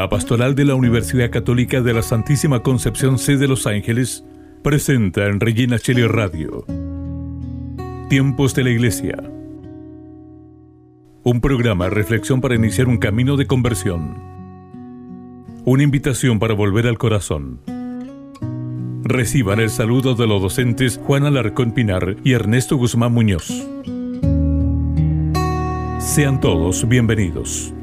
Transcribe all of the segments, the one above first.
La Pastoral de la Universidad Católica de la Santísima Concepción C de Los Ángeles presenta en Regina Coeli Radio Tiempos de la Iglesia, un programa de reflexión para iniciar un camino de conversión, una invitación para volver al corazón. Reciban el saludo de los docentes Juan Alarcón Pinar y Ernesto Guzmán Muñoz. Sean todos bienvenidos.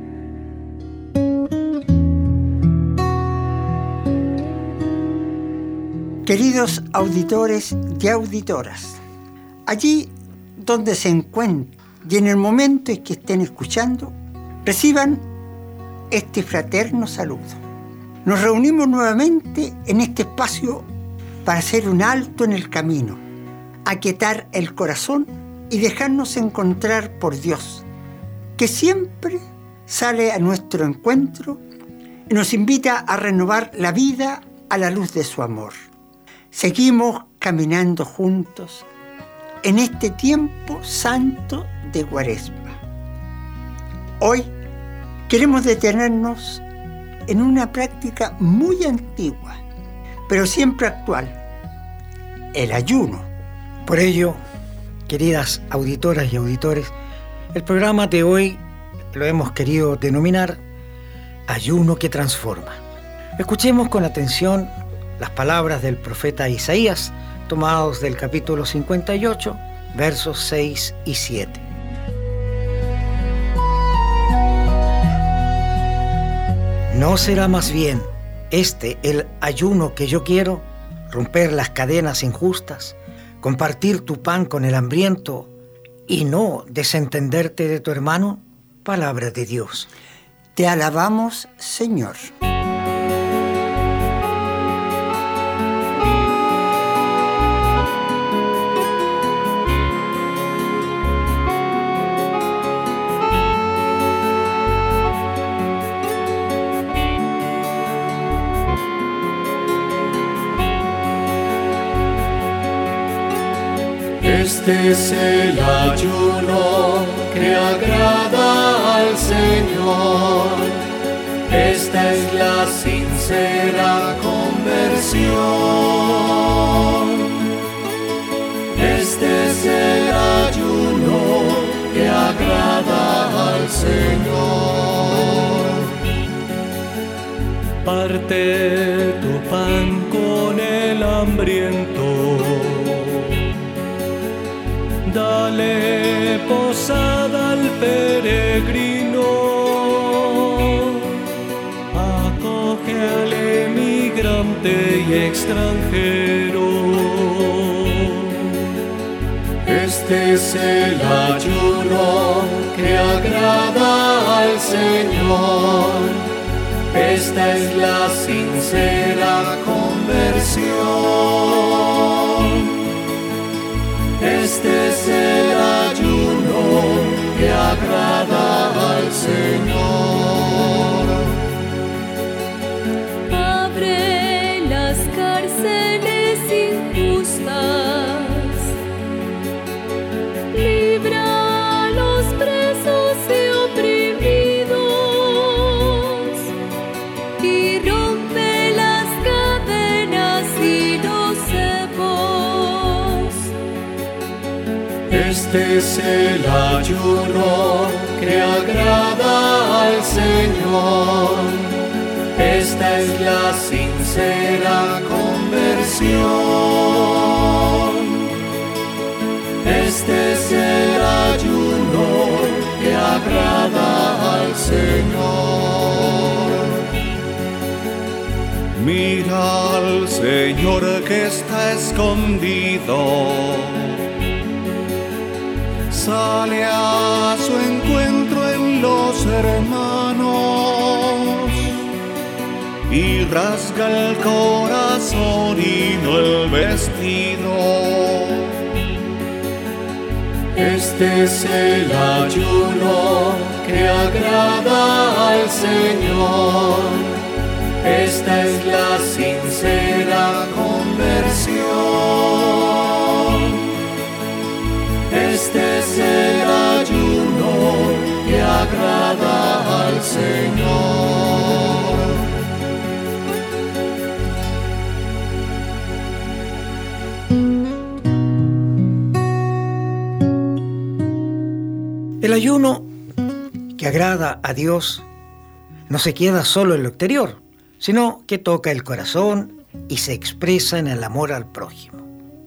Queridos auditores y auditoras, allí donde se encuentren y en el momento en que estén escuchando, reciban este fraterno saludo. Nos reunimos nuevamente en este espacio para hacer un alto en el camino, aquietar el corazón y dejarnos encontrar por Dios, que siempre sale a nuestro encuentro y nos invita a renovar la vida a la luz de su amor. Seguimos caminando juntos en este tiempo santo de Cuaresma. Hoy queremos detenernos en una práctica muy antigua, pero siempre actual: el ayuno. Por ello, queridas auditoras y auditores, el programa de hoy lo hemos querido denominar Ayuno que Transforma. Escuchemos con atención las palabras del profeta Isaías, tomados del capítulo 58, versos 6 y 7. ¿No será más bien el ayuno que yo quiero? Romper las cadenas injustas, compartir tu pan con el hambriento y no desentenderte de tu hermano. Palabra de Dios. Te alabamos, Señor. Este es el ayuno que agrada al Señor. Esta es la sincera conversión. Este es el ayuno que agrada al Señor. Parte tu pan con el hambriento. Dale posada al peregrino, acoge al emigrante y extranjero. Este es el ayuno que agrada al Señor. Esta es la sincera conversión. Este es el ayuno que agrada al Señor. Abre las cárceles injustas, libra a los presos y oprimidos, y rompe las cadenas y los cepos. Este es el ayuno que agrada al Señor. Esta es la sincera conversión. Este es el ayuno que agrada al Señor. Mira al Señor que está escondido. Sale a su encuentro en los hermanos y rasga el corazón y no el vestido. Este es el ayuno que agrada al Señor. Esta es la sincera conversión. Este es el ayuno que agrada al Señor. El ayuno que agrada a Dios no se queda solo en lo exterior, sino que toca el corazón y se expresa en el amor al prójimo.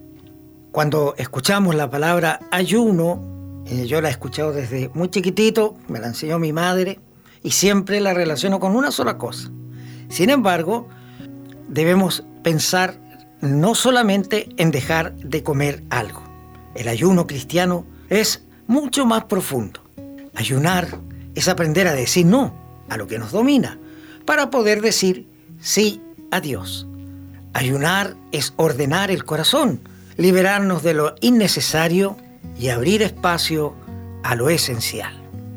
Cuando escuchamos la palabra ayuno, yo la he escuchado desde muy chiquitito, me la enseñó mi madre y siempre la relaciono con una sola cosa. Sin embargo, debemos pensar no solamente en dejar de comer algo. El ayuno cristiano es mucho más profundo. Ayunar es aprender a decir no a lo que nos domina para poder decir sí a Dios. Ayunar es ordenar el corazón, liberarnos de lo innecesario y abrir espacio a lo esencial.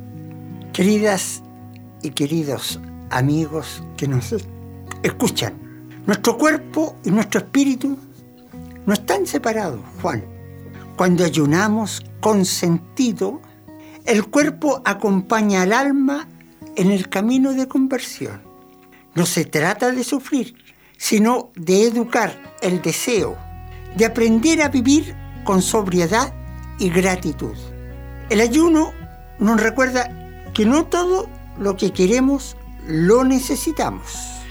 Queridas y queridos amigos que nos escuchan, nuestro cuerpo y nuestro espíritu no están separados, Juan. Cuando ayunamos con sentido, el cuerpo acompaña al alma en el camino de conversión. No se trata de sufrir, sino de educar el deseo, de aprender a vivir con sobriedad y gratitud. El ayuno nos recuerda que no todo lo que queremos lo necesitamos.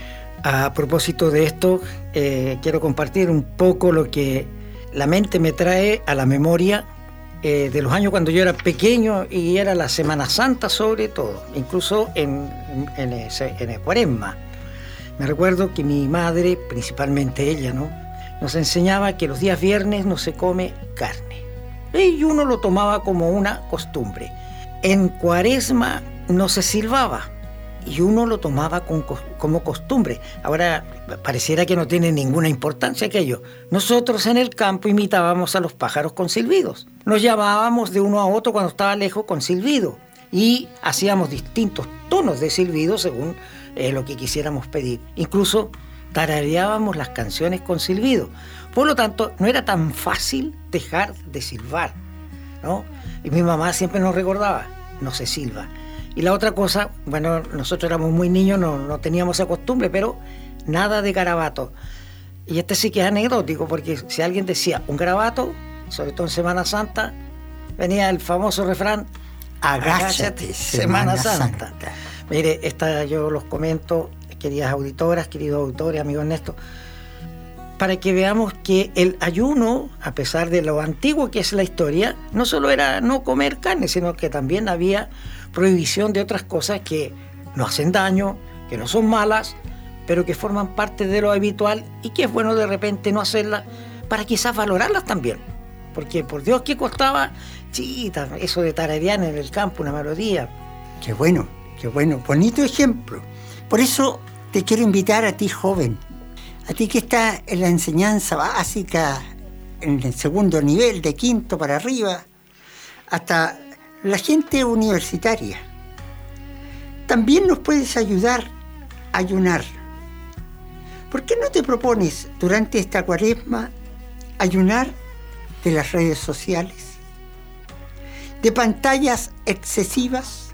A propósito de esto, quiero compartir un poco lo que la mente me trae a la memoria de los años cuando yo era pequeño y era la Semana Santa sobre todo, incluso en el Cuaresma. Me recuerdo que mi madre, principalmente ella, ¿no?, nos enseñaba que los días viernes no se come carne. Y uno lo tomaba como una costumbre. En Cuaresma no se silbaba y uno lo tomaba como costumbre. Ahora pareciera que no tiene ninguna importancia aquello. Nosotros en el campo imitábamos a los pájaros con silbidos. Nos llamábamos de uno a otro cuando estaba lejos con silbido y hacíamos distintos tonos de silbido según lo que quisiéramos pedir. Incluso tarareábamos las canciones con silbido. Por lo tanto, no era tan fácil dejar de silbar, ¿no? Y mi mamá siempre nos recordaba, no se silba. Y la otra cosa, bueno, nosotros éramos muy niños, no teníamos esa costumbre, pero nada de garabato. Y este sí que es anecdótico, porque si alguien decía un garabato, sobre todo en Semana Santa, venía el famoso refrán, agáchate, Semana Santa. Mire, esta yo los comento, queridas auditoras, queridos auditores, amigo Ernesto, para que veamos que el ayuno, a pesar de lo antiguo que es la historia, no solo era no comer carne, sino que también había prohibición de otras cosas que no hacen daño, que no son malas, pero que forman parte de lo habitual y que es bueno de repente no hacerlas para quizás valorarlas también. Porque por Dios que costaba, chita, eso de tararear en el campo una melodía. Qué bueno, bonito ejemplo. Por eso te quiero invitar a ti, joven, a ti que estás en la enseñanza básica, en el segundo nivel, de quinto para arriba, hasta la gente universitaria. También nos puedes ayudar a ayunar. ¿Por qué no te propones durante esta Cuaresma ayunar de las redes sociales, de pantallas excesivas,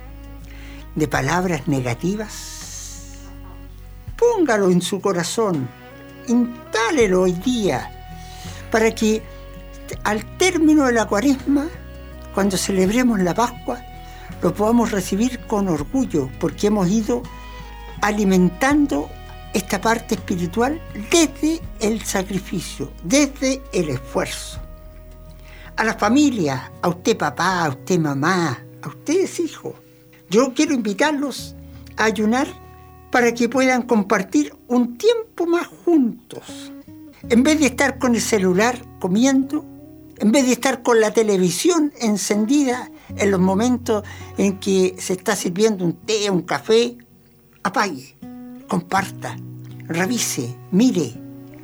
de palabras negativas? Póngalo en su corazón, instálelo hoy día, para que al término de la Cuaresma, cuando celebremos la Pascua, lo podamos recibir con orgullo, porque hemos ido alimentando esta parte espiritual desde el sacrificio, desde el esfuerzo. A las familias, a usted papá, a usted mamá, a ustedes hijos, yo quiero invitarlos a ayunar para que puedan compartir un tiempo más juntos. En vez de estar con el celular comiendo, en vez de estar con la televisión encendida en los momentos en que se está sirviendo un té, un café, apague, comparta, revise, mire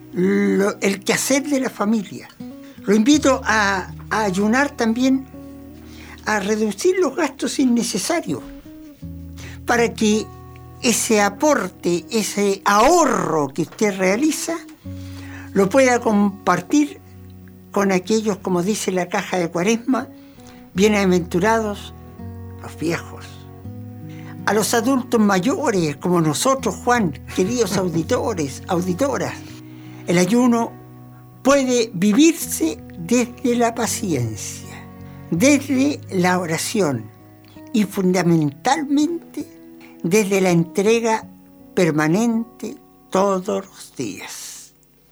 el quehacer de la familia. Lo invito a ayunar también, a reducir los gastos innecesarios, para que ese aporte, ese ahorro que usted realiza, lo pueda compartir con aquellos, como dice la caja de Cuaresma, bienaventurados los viejos. A los adultos mayores, como nosotros, Juan, queridos auditores, auditoras, el ayuno puede vivirse desde la paciencia, desde la oración y fundamentalmente desde la entrega permanente todos los días.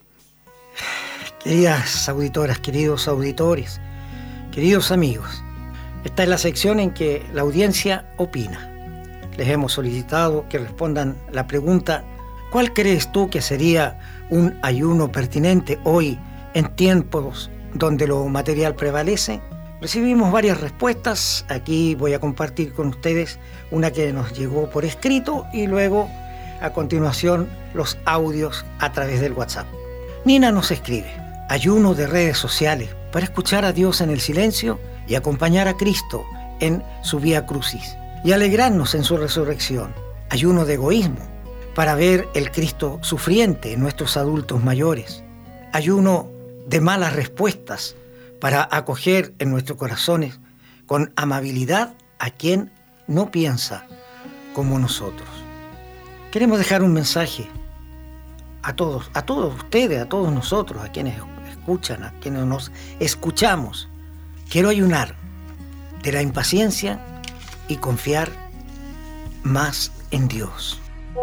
Queridas auditoras, queridos auditores, queridos amigos, esta es la sección en que la audiencia opina. Les hemos solicitado que respondan la pregunta: ¿cuál crees tú que sería un ayuno pertinente hoy en tiempos donde lo material prevalece? Recibimos varias respuestas. Aquí voy a compartir con ustedes una que nos llegó por escrito y luego, a continuación, los audios a través del WhatsApp. Nina nos escribe: ayuno de redes sociales para escuchar a Dios en el silencio y acompañar a Cristo en su Vía Crucis y alegrarnos en su resurrección. Ayuno de egoísmo para ver el Cristo sufriente en nuestros adultos mayores. Ayuno de malas respuestas para acoger en nuestros corazones con amabilidad a quien no piensa como nosotros. Queremos dejar un mensaje a todos ustedes, a todos nosotros, a quienes escuchan, a quienes nos escuchamos. Quiero ayunar de la impaciencia y confiar más en Dios.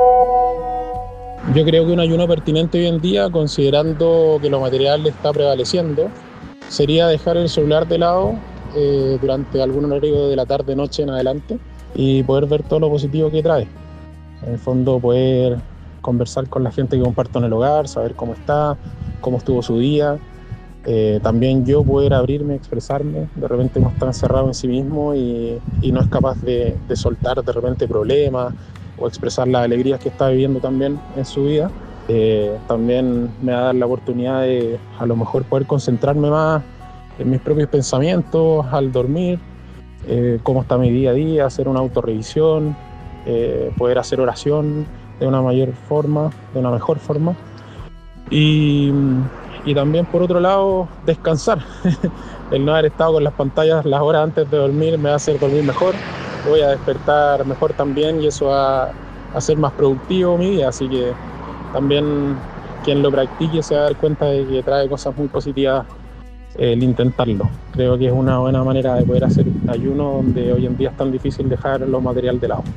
Yo creo que un ayuno pertinente hoy en día, considerando que lo material está prevaleciendo, sería dejar el celular de lado durante algún horario de la tarde, noche en adelante, y poder ver todo lo positivo que trae. En el fondo, poder conversar con la gente que comparto en el hogar, saber cómo está, cómo estuvo su día. También yo poder abrirme, expresarme. De repente uno está encerrado en sí mismo y no es capaz de soltar de repente problemas o expresar las alegrías que está viviendo también en su vida. También me va a dar la oportunidad de a lo mejor poder concentrarme más en mis propios pensamientos al dormir, cómo está mi día a día, hacer una autorrevisión, poder hacer oración de una mejor forma y también por otro lado descansar. El no haber estado con las pantallas las horas antes de dormir me va a hacer dormir mejor, voy a despertar mejor también y eso va a hacer más productivo mi día, así que también quien lo practique se va a dar cuenta de que trae cosas muy positivas el intentarlo. Creo que es una buena manera de poder hacer ayuno donde hoy en día es tan difícil dejar lo material de lado.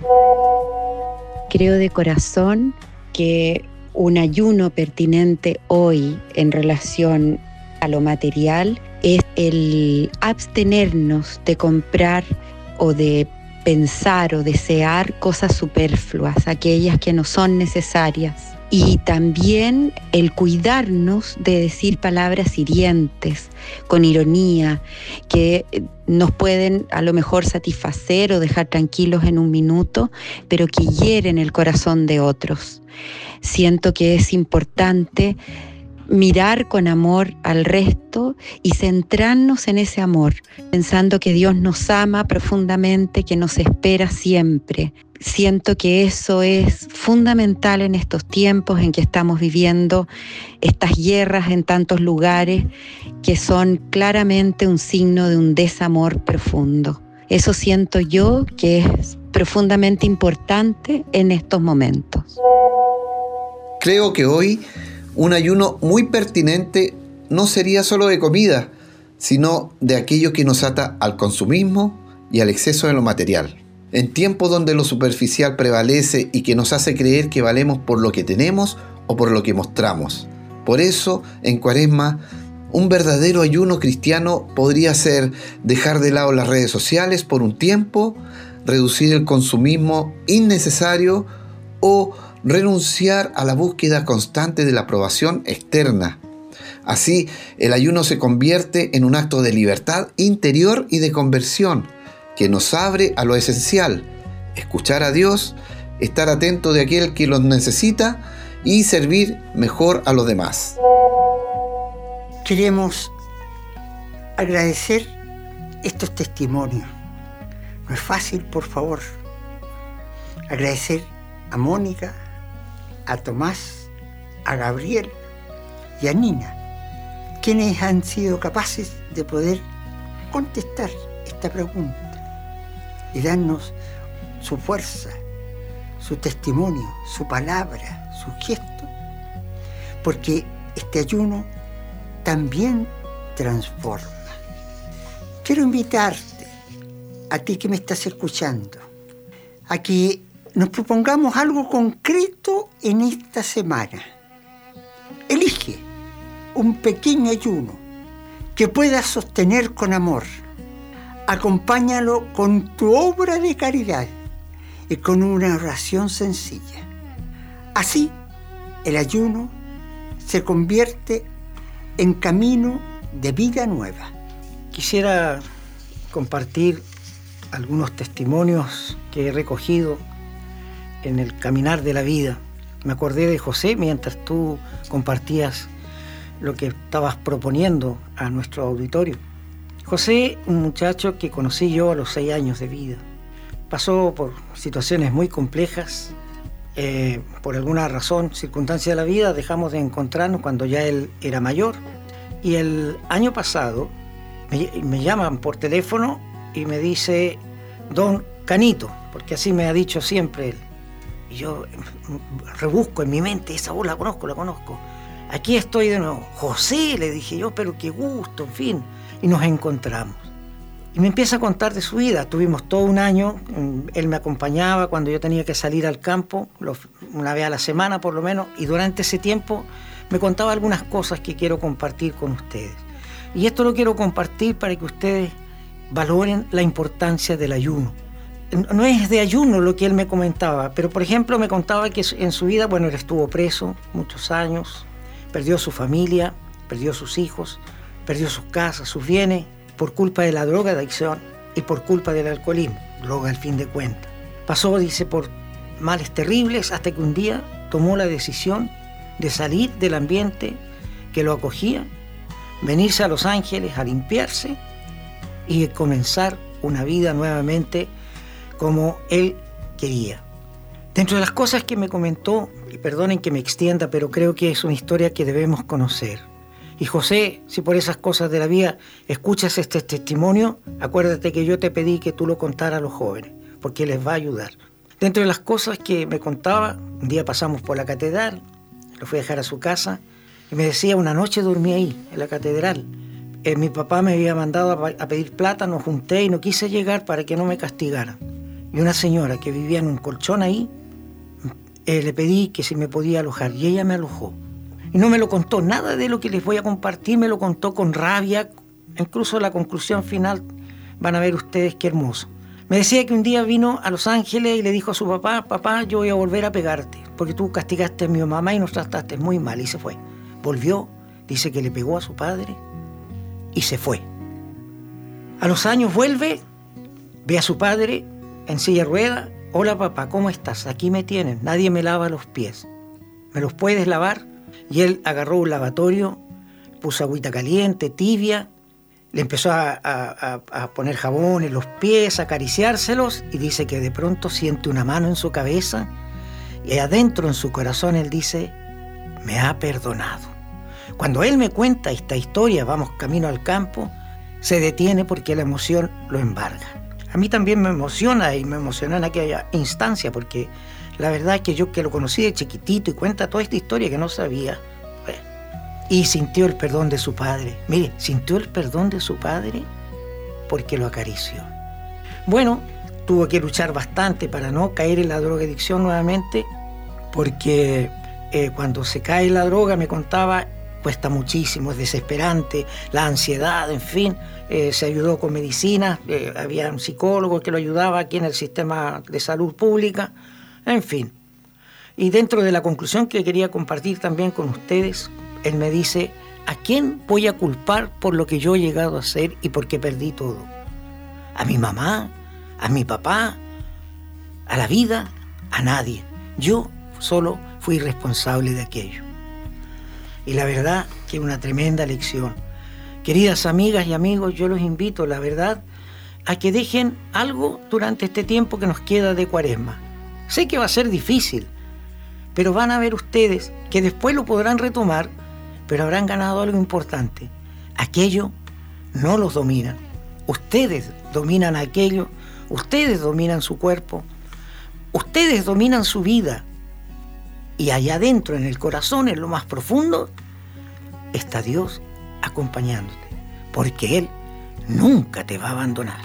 Creo de corazón que un ayuno pertinente hoy en relación a lo material es el abstenernos de comprar o de pensar o desear cosas superfluas, aquellas que no son necesarias. Y también el cuidarnos de decir palabras hirientes, con ironía, que nos pueden a lo mejor satisfacer o dejar tranquilos en un minuto, pero que hieren el corazón de otros. Siento que es importante mirar con amor al resto y centrarnos en ese amor, pensando que Dios nos ama profundamente, que nos espera siempre. Siento que eso es fundamental en estos tiempos en que estamos viviendo estas guerras en tantos lugares que son claramente un signo de un desamor profundo. Eso siento yo que es profundamente importante en estos momentos. Creo que hoy un ayuno muy pertinente no sería solo de comida, sino de aquello que nos ata al consumismo y al exceso de lo material. En tiempos donde lo superficial prevalece y que nos hace creer que valemos por lo que tenemos o por lo que mostramos. Por eso, en Cuaresma, un verdadero ayuno cristiano podría ser dejar de lado las redes sociales por un tiempo, reducir el consumismo innecesario o renunciar a la búsqueda constante de la aprobación externa. Así, el ayuno se convierte en un acto de libertad interior y de conversión que nos abre a lo esencial: escuchar a Dios, estar atento de aquel que los necesita y servir mejor a los demás. Queremos agradecer estos testimonios. No es fácil, por favor. Agradecer a Mónica, a Tomás, a Gabriel y a Nina, quienes han sido capaces de poder contestar esta pregunta y darnos su fuerza, su testimonio, su palabra, su gesto, porque este ayuno también transforma. quiero invitarte, a ti que me estás escuchando, a que nos propongamos algo concreto en esta semana. Elige un pequeño ayuno que puedas sostener con amor. Acompáñalo con tu obra de caridad y con una oración sencilla. Así, el ayuno se convierte en camino de vida nueva. Quisiera compartir algunos testimonios que he recogido en el caminar de la vida. Me acordé de José mientras tú compartías lo que estabas proponiendo a nuestro auditorio. José, un muchacho que conocí yo a los 6 años de vida, pasó por situaciones muy complejas. Por alguna razón, circunstancia de la vida, dejamos de encontrarnos cuando ya él era mayor. Y el año pasado me llaman por teléfono y me dice: don Canito, porque así me ha dicho siempre él. Y yo rebusco en mi mente, esa voz la conozco. Aquí estoy de nuevo. José, le dije yo, pero qué gusto, en fin. Y nos encontramos. Y me empieza a contar de su vida. Tuvimos todo un año, él me acompañaba cuando yo tenía que salir al campo, una vez a la semana por lo menos, y durante ese tiempo me contaba algunas cosas que quiero compartir con ustedes. Y esto lo quiero compartir para que ustedes valoren la importancia del ayuno. No es de ayuno lo que él me comentaba, pero por ejemplo me contaba que en su vida, bueno, él estuvo preso muchos años, perdió su familia, perdió sus hijos, perdió sus casas, sus bienes, por culpa de la drogadicción y por culpa del alcoholismo, droga al fin de cuentas. Pasó, dice, por males terribles hasta que un día tomó la decisión de salir del ambiente que lo acogía, venirse a Los Ángeles a limpiarse y comenzar una vida nuevamente como él quería. Dentro de las cosas que me comentó, y perdonen que me extienda, pero creo que es una historia que debemos conocer. Y José, si por esas cosas de la vida escuchas este testimonio, acuérdate que yo te pedí que tú lo contaras a los jóvenes, porque les va a ayudar. Dentro de las cosas que me contaba, un día pasamos por la catedral, lo fui a dejar a su casa, y me decía, una noche dormí ahí, en la catedral. Mi papá me había mandado a pedir plata, nos junté y no quise llegar para que no me castigaran. Y una señora que vivía en un colchón ahí, le pedí que si me podía alojar, y ella me alojó. Y no me lo contó, nada de lo que les voy a compartir me lo contó con rabia. Incluso la conclusión final, van a ver ustedes qué hermoso. Me decía que un día vino a Los Ángeles y le dijo a su papá: papá, yo voy a volver a pegarte, porque tú castigaste a mi mamá y nos trataste muy mal, y se fue. Volvió, dice que le pegó a su padre y se fue. A los años vuelve, ve a su padre en silla de ruedas. Hola papá, ¿cómo estás? Aquí me tienes, nadie me lava los pies. ¿Me los puedes lavar? Y él agarró un lavatorio, puso agüita caliente, tibia, le empezó a poner jabón en los pies, a acariciárselos, y dice que de pronto siente una mano en su cabeza y adentro en su corazón él dice: me ha perdonado. Cuando él me cuenta esta historia, vamos camino al campo, se detiene porque la emoción lo embarga. A mí también me emociona, y me emocionó en aquella instancia, porque la verdad es que yo, que lo conocí de chiquitito y cuenta toda esta historia que no sabía, y sintió el perdón de su padre. Mire, sintió el perdón de su padre porque lo acarició. Bueno, tuvo que luchar bastante para no caer en la drogadicción nuevamente, porque cuando se cae en la droga, me contaba, cuesta muchísimo, es desesperante, la ansiedad, en fin. Se ayudó con medicina, había un psicólogo que lo ayudaba aquí en el sistema de salud pública, en fin. Y dentro de la conclusión que quería compartir también con ustedes, él me dice: ¿a quién voy a culpar por lo que yo he llegado a hacer y por qué perdí todo? ¿A mi mamá? ¿A mi papá? ¿A la vida? A nadie. Yo solo fui responsable de aquello. Y la verdad que es una tremenda lección. Queridas amigas y amigos, yo los invito, la verdad, a que dejen algo durante este tiempo que nos queda de Cuaresma. Sé que va a ser difícil, pero van a ver ustedes que después lo podrán retomar, pero habrán ganado algo importante. Aquello no los dominan. Ustedes dominan aquello, ustedes dominan su cuerpo, ustedes dominan su vida. Y allá adentro, en el corazón, en lo más profundo, está Dios acompañándote, porque Él nunca te va a abandonar.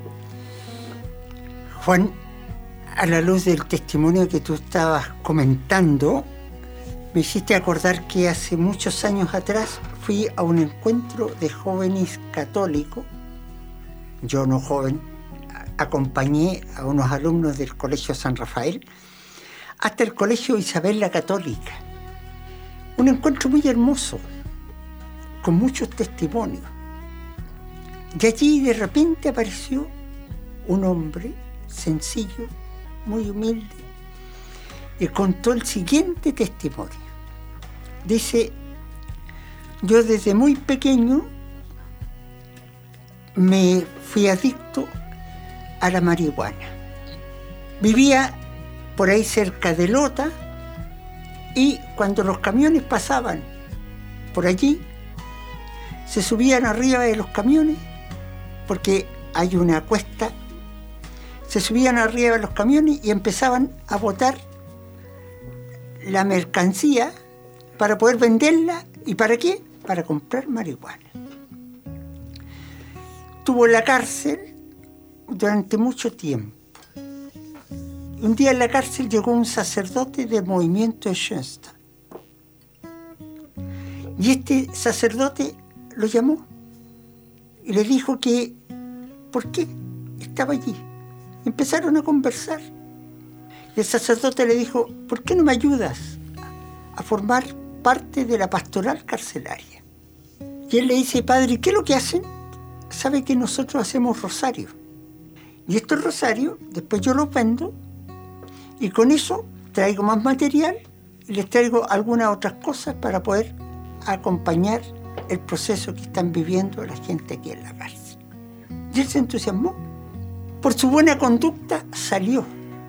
Juan, a la luz del testimonio que tú estabas comentando, me hiciste acordar que hace muchos años atrás fui a un encuentro de jóvenes católicos. Yo, no joven, acompañé a unos alumnos del Colegio San Rafael hasta el Colegio Isabel la Católica. Un encuentro muy hermoso, con muchos testimonios. Y allí de repente apareció un hombre sencillo, muy humilde, y contó el siguiente testimonio. Dice: yo desde muy pequeño me fui adicto a la marihuana. Vivía por ahí cerca de Lota, y cuando los camiones pasaban por allí, se subían arriba de los camiones, porque hay una cuesta, se subían arriba de los camiones y empezaban a botar la mercancía para poder venderla. ¿Y para qué? Para comprar marihuana. Estuvo en la cárcel durante mucho tiempo. Un día en la cárcel llegó un sacerdote del movimiento de Schoenstatt. Y este sacerdote lo llamó y le dijo que por qué estaba allí. Empezaron a conversar. Y el sacerdote le dijo: ¿por qué no me ayudas a formar parte de la pastoral carcelaria? Y él le dice: padre, ¿qué es lo que hacen? Sabe que nosotros hacemos rosarios. Y estos rosarios, después yo los vendo, y con eso traigo más material y les traigo algunas otras cosas para poder acompañar el proceso que están viviendo la gente aquí en la cárcel. Y él se entusiasmó. Por su buena conducta salió.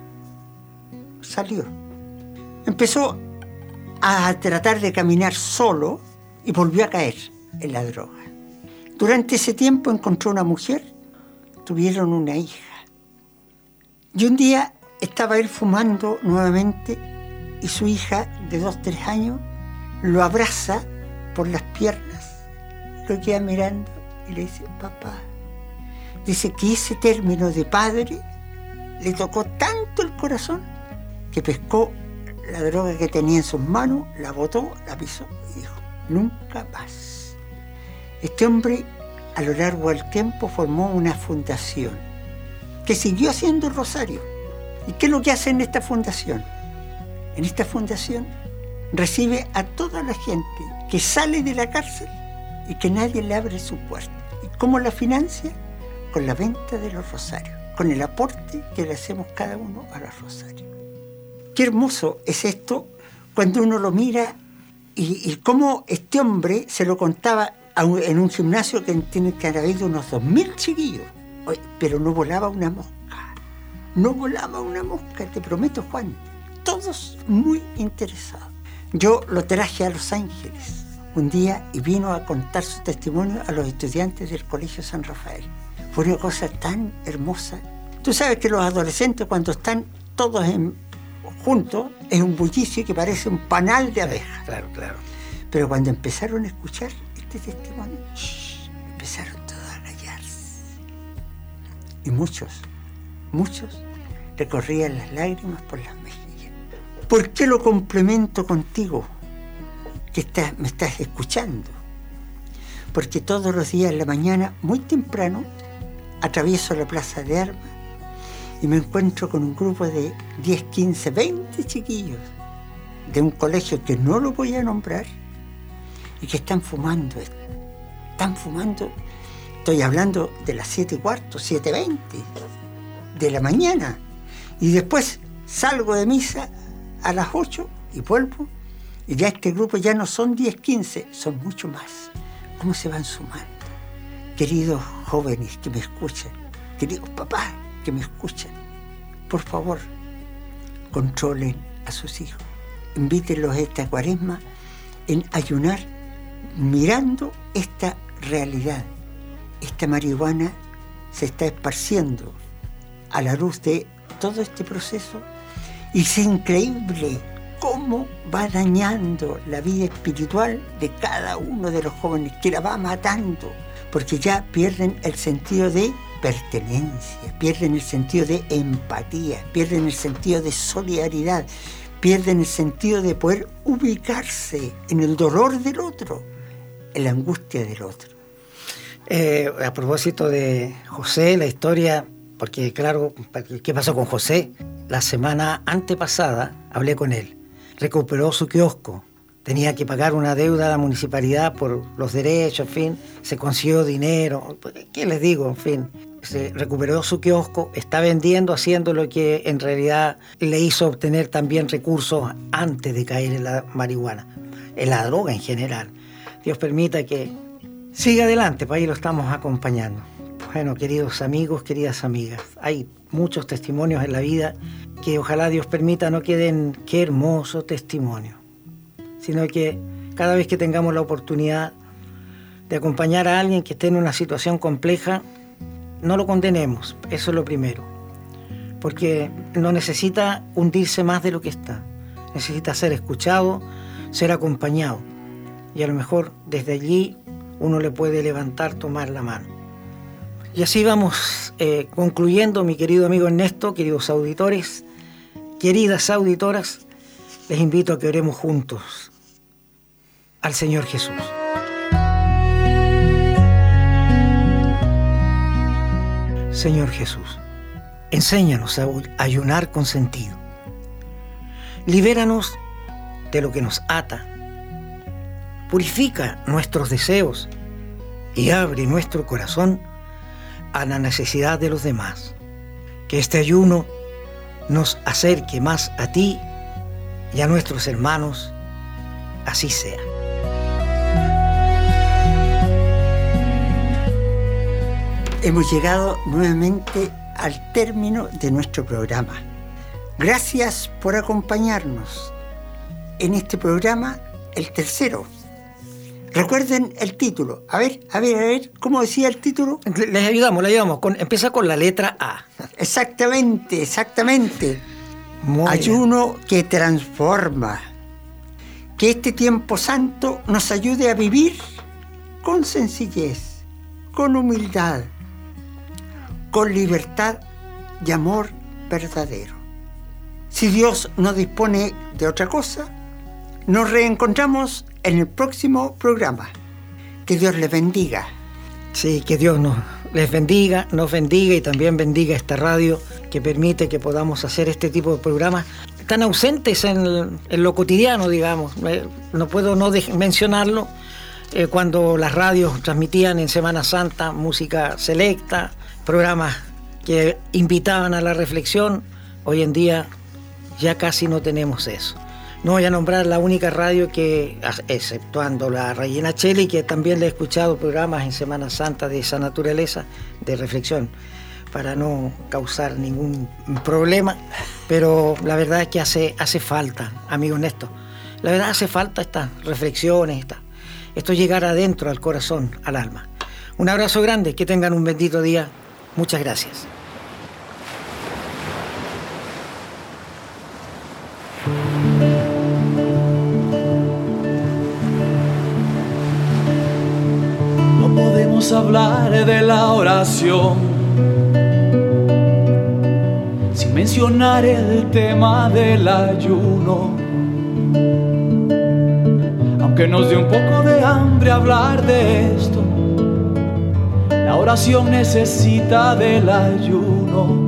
Empezó a tratar de caminar solo y volvió a caer en la droga. Durante ese tiempo encontró una mujer, tuvieron una hija. Y un día estaba él fumando nuevamente y su hija de 2-3 años lo abraza por las piernas, lo queda mirando y le dice: papá. Dice que ese término de padre le tocó tanto el corazón que pescó la droga que tenía en sus manos, la botó, la pisó y dijo: nunca más. Este hombre, a lo largo del tiempo, formó una fundación que siguió haciendo el rosario. ¿Y qué es lo que hace en esta fundación? En esta fundación recibe a toda la gente que sale de la cárcel y que nadie le abre su puerta. ¿Y cómo la financia? Con la venta de los rosarios, con el aporte que le hacemos cada uno a los rosarios. Qué hermoso es esto cuando uno lo mira y cómo este hombre se lo contaba en un gimnasio que tiene que haber habido unos 2.000 chiquillos. Pero no volaba una mosca. No volaba una mosca, te prometo, Juan. Todos muy interesados. Yo lo traje a Los Ángeles un día y vino a contar su testimonio a los estudiantes del Colegio San Rafael. Fue una cosa tan hermosa. Tú sabes que los adolescentes, cuando están todos juntos, es un bullicio que parece un panal de abejas. Claro. Pero cuando empezaron a escuchar este testimonio, empezaron todos a callarse. Y muchos le corrían las lágrimas por las mejillas. ¿Por qué lo complemento contigo, que me estás escuchando? Porque todos los días en la mañana, muy temprano, atravieso la Plaza de Armas y me encuentro con un grupo de 10, 15, 20 chiquillos de un colegio que no lo voy a nombrar y que están fumando. Estoy hablando de las 7:15, 7:20 de la mañana. Y después salgo de misa a las 8 y vuelvo. Y ya este grupo ya no son 10, 15, son mucho más. ¿Cómo se van sumando? Queridos jóvenes que me escuchan, queridos papás que me escuchan, por favor, controlen a sus hijos. Invítenlos esta Cuaresma en ayunar mirando esta realidad. Esta marihuana se está esparciendo a la luz de todo este proceso y es increíble cómo va dañando la vida espiritual de cada uno de los jóvenes, que la va matando. porque ya pierden el sentido de pertenencia, pierden el sentido de empatía, pierden el sentido de solidaridad, pierden el sentido de poder ubicarse en el dolor del otro, en la angustia del otro. A propósito de José, la historia, porque claro, ¿qué pasó con José? La semana antepasada hablé con él, recuperó su kiosco, tenía que pagar una deuda a la municipalidad por los derechos, en fin, se consiguió dinero, ¿qué les digo? En fin, se recuperó su kiosco, está vendiendo, haciendo lo que en realidad le hizo obtener también recursos antes de caer en la marihuana, en la droga en general. Dios permita que siga adelante, para ahí lo estamos acompañando. Bueno, queridos amigos, queridas amigas, hay muchos testimonios en la vida que ojalá Dios permita no queden, qué hermoso testimonio, sino que cada vez que tengamos la oportunidad de acompañar a alguien que esté en una situación compleja, no lo condenemos, eso es lo primero, porque no necesita hundirse más de lo que está, necesita ser escuchado, ser acompañado, y a lo mejor desde allí uno le puede levantar, tomar la mano. Y así vamos concluyendo, mi querido amigo Ernesto, queridos auditores, queridas auditoras, les invito a que oremos juntos al Señor Jesús. Señor Jesús, enséñanos a ayunar con sentido. Libéranos de lo que nos ata. Purifica nuestros deseos y abre nuestro corazón a la necesidad de los demás. Que este ayuno nos acerque más a ti y a nuestros hermanos. Así sea. Hemos llegado nuevamente al término de nuestro programa. Gracias por acompañarnos en este programa, el tercero. Recuerden el título. A ver, ¿cómo decía el título? Les ayudamos. Empieza con la letra A. Exactamente. Muy Ayuno que transforma. Que este tiempo santo nos ayude a vivir con sencillez, con humildad, con libertad y amor verdadero. Si Dios no dispone de otra cosa, nos reencontramos en el próximo programa. Que Dios les bendiga. Sí, que Dios les bendiga, nos bendiga y también bendiga esta radio que permite que podamos hacer este tipo de programas tan ausentes en lo cotidiano, digamos. No puedo no mencionarlo. Cuando las radios transmitían en Semana Santa música selecta, programas que invitaban a la reflexión, hoy en día ya casi no tenemos eso. No voy a nombrar la única radio que, exceptuando la Regina Cheli, que también le he escuchado programas en Semana Santa de esa naturaleza, de reflexión, para no causar ningún problema, pero la verdad es que hace falta, amigo Ernesto, la verdad hace falta estas reflexiones, esto llegar adentro, al corazón, al alma. Un abrazo grande, que tengan un bendito día. Muchas gracias. No podemos hablar de la oración sin mencionar el tema del ayuno. Aunque nos dé un poco de hambre hablar de esto, la oración necesita del ayuno.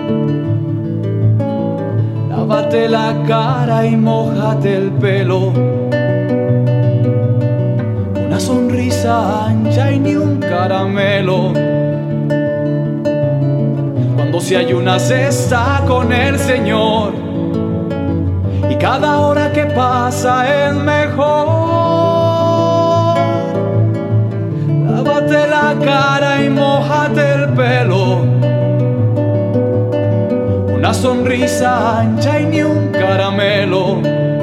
Lávate la cara y mójate el pelo. Una sonrisa ancha y ni un caramelo. Cuando se ayuna se está con el Señor, y cada hora que pasa es mejor. Lávate la cara y mójate el pelo. Una sonrisa ancha y ni un caramelo.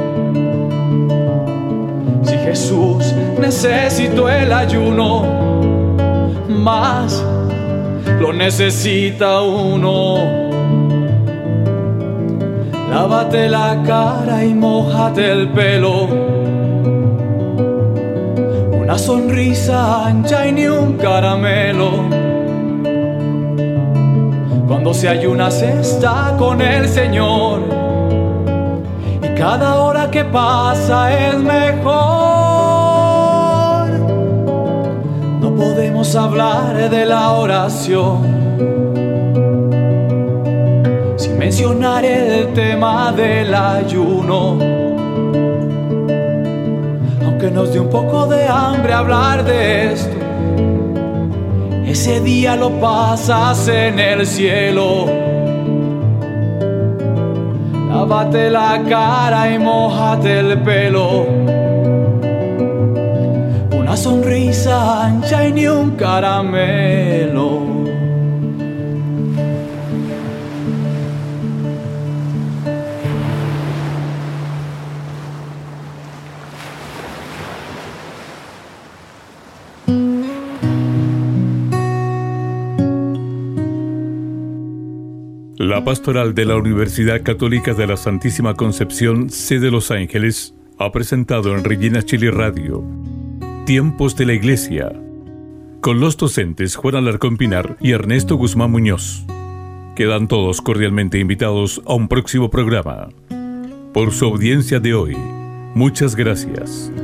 Si Jesús necesitó el ayuno, más lo necesita uno. Lávate la cara y mójate el pelo. Una una sonrisa ancha y ni un caramelo. Cuando se ayuna se está con el Señor, y cada hora que pasa es mejor. No podemos hablar de la oración sin mencionar el tema del ayuno. Aunque nos dé un poco de hambre hablar de esto, ese día lo pasas en el cielo. Lávate la cara y mójate el pelo. Una sonrisa ancha y ni un caramelo. La Pastoral de la Universidad Católica de la Santísima Concepción, sede Los Ángeles, ha presentado en Regina Chile Radio Tiempos de la Iglesia, con los docentes Juan Alarcón Pinar y Ernesto Guzmán Muñoz. Quedan todos cordialmente invitados a un próximo programa. Por su audiencia de hoy, muchas gracias.